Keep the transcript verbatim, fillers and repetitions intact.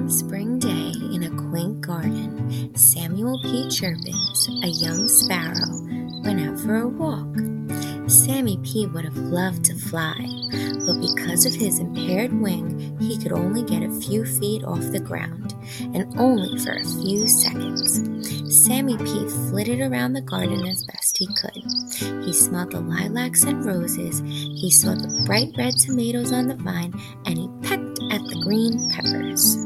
One spring day in a quaint garden, Samuel P. Chirpins, a young sparrow, went out for a walk. Sammy P. would have loved to fly, but because of his impaired wing, he could only get a few feet off the ground, and only for a few seconds. Sammy P. flitted around the garden as best he could. He smelled the lilacs and roses, he saw the bright red tomatoes on the vine, and he pecked at the green peppers.